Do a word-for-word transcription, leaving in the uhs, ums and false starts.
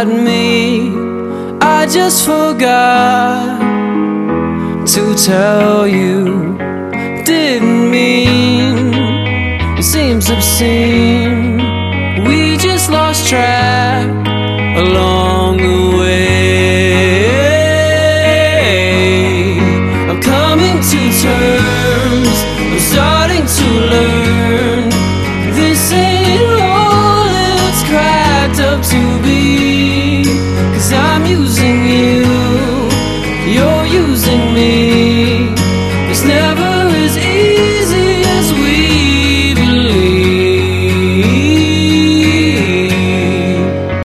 about me. I just forgot to tell you, didn't mean. It seems obscene. We just lost track along the way. I'm coming to terms